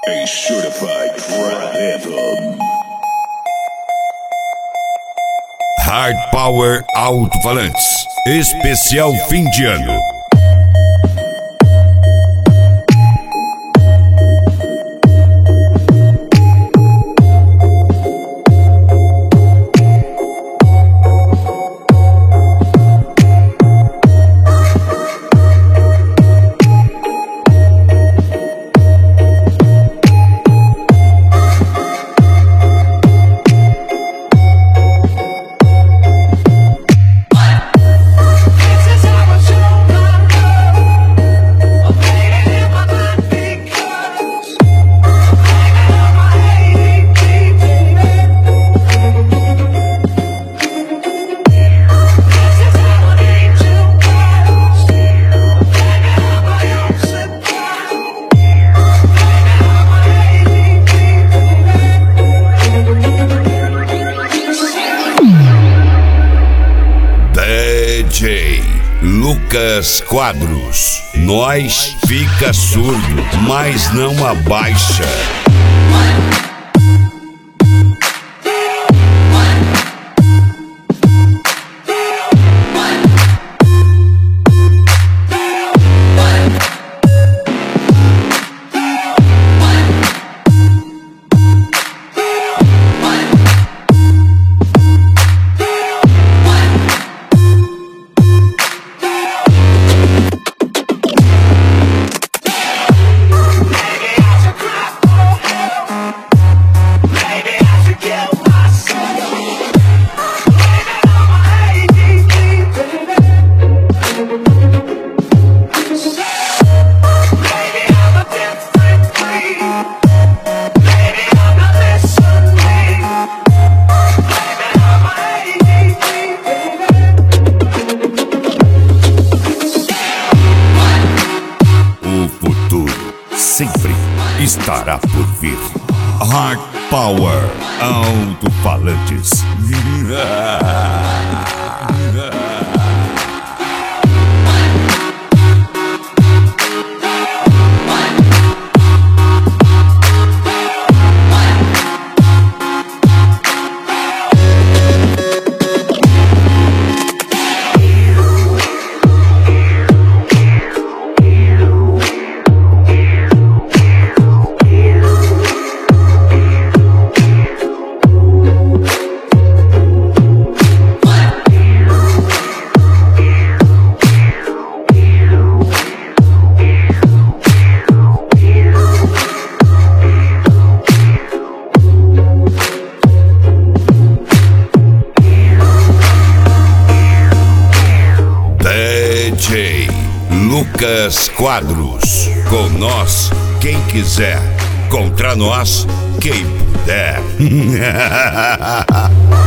A certified trap anthem. Hard Power Alto-Falantes. Especial fim de ano. DJ Lucas Quadros. Nós fica surdo, mas não abaixa. Sempre estará por vir. Hard Power Alto-Falantes. DJ Lucas Quadros. Com nós, quem quiser. Contra nós, quem puder.